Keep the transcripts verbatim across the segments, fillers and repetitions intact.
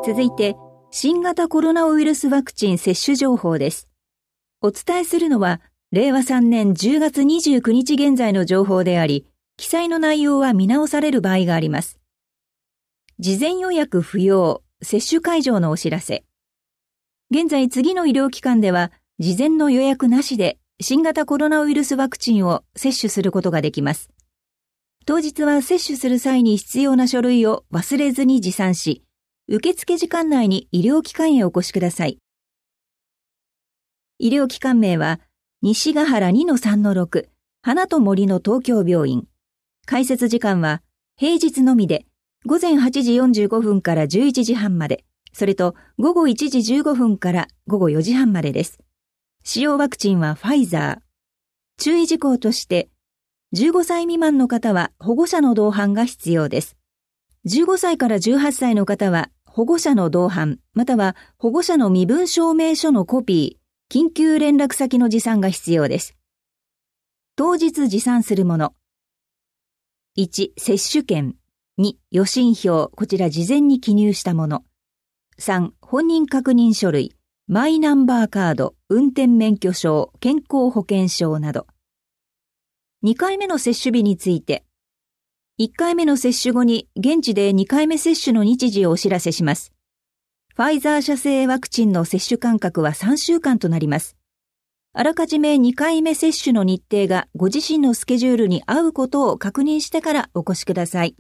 続いて、新型コロナウイルスワクチン接種情報です。お伝えするのは、れいわさんねんじゅうがつにじゅうくにち現在の情報であり、記載の内容は見直される場合があります。事前予約不要、接種会場のお知らせ。現在次の医療機関では、事前の予約なしで新型コロナウイルスワクチンを接種することができます。当日は接種する際に必要な書類を忘れずに持参し、受付時間内に医療機関へお越しください。医療機関名は、西ヶ原 にのさんのろく、花と森の東京病院。開設時間は、平日のみで、ごぜんはちじよんじゅうごふんからじゅういちじはんまで、それとごごいちじじゅうごふんからごごよじはんまでです。使用ワクチンはファイザー。注意事項として、じゅうごさい未満の方は保護者の同伴が必要です。じゅうごさいからじゅうはっさいの方は保護者の同伴、または保護者の身分証明書のコピー、緊急連絡先の持参が必要です。当日持参するもの。いち、接種券。に、予診票、こちら事前に記入したもの。さん、本人確認書類、マイナンバーカード、運転免許証、健康保険証など。にかいめの接種日について、いっかいめの接種後に現地でにかいめ接種の日時をお知らせします。ファイザー社製ワクチンの接種間隔はさんしゅうかんとなります。あらかじめにかいめ接種の日程がご自身のスケジュールに合うことを確認してからお越しください。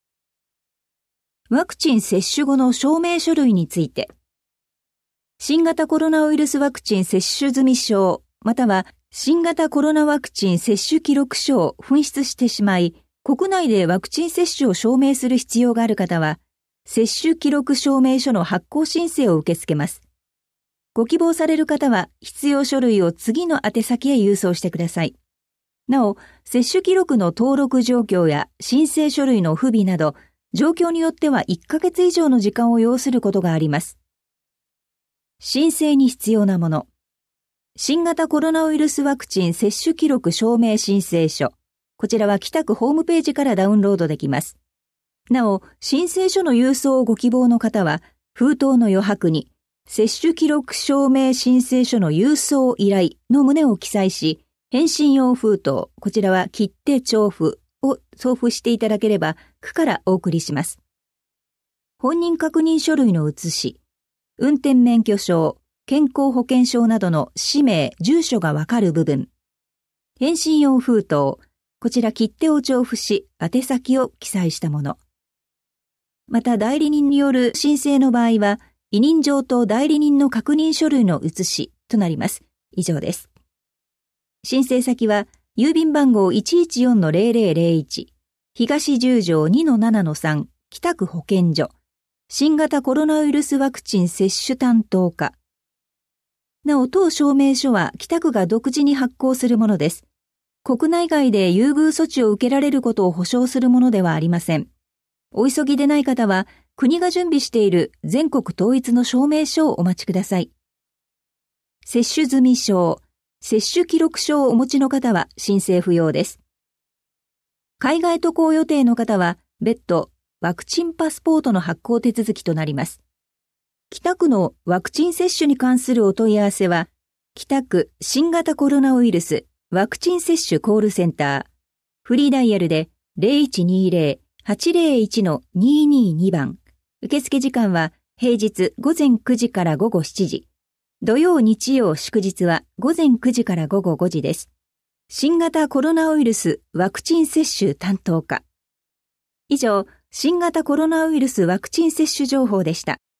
ワクチン接種後の証明書類について、新型コロナウイルスワクチン接種済証、または新型コロナワクチン接種記録書を紛失してしまい、国内でワクチン接種を証明する必要がある方は、接種記録証明書の発行申請を受け付けます。ご希望される方は必要書類を次の宛先へ郵送してください。なお、接種記録の登録状況や申請書類の不備など、状況によってはいっかげつ以上の時間を要することがあります。申請に必要なもの。新型コロナウイルスワクチン接種記録証明申請書。こちらは北区ホームページからダウンロードできます。なお、申請書の郵送をご希望の方は、封筒の余白に、接種記録証明申請書の郵送依頼の旨を記載し、返信用封筒、こちらは切手帳付を送付していただければ、区からお送りします。本人確認書類の写し、運転免許証、健康保険証などの氏名、住所がわかる部分。返信用封筒、こちら切手を帳付し、宛先を記載したもの。また代理人による申請の場合は、委任状と代理人の確認書類の写しとなります。以上です。申請先は、郵便番号 いちいちよんのゼロゼロゼロいち、東十条 にのななのさん、北区保健所、新型コロナウイルスワクチン接種担当課。なお、当証明書は北区が独自に発行するものです。国内外で優遇措置を受けられることを保証するものではありません。お急ぎでない方は、国が準備している全国統一の証明書をお待ちください。接種済証、接種記録書をお持ちの方は申請不要です。海外渡航予定の方は別途ワクチンパスポートの発行手続きとなります。北区のワクチン接種に関するお問い合わせは、北区新型コロナウイルスワクチン接種コールセンター、フリーダイヤルで ゼロいちにゼロ はちゼロいち のににーに 番。受付時間は平日午前くじから午後しちじ。土曜日曜祝日は午前くじから午後ごじです。新型コロナウイルスワクチン接種担当課。以上、新型コロナウイルスワクチン接種情報でした。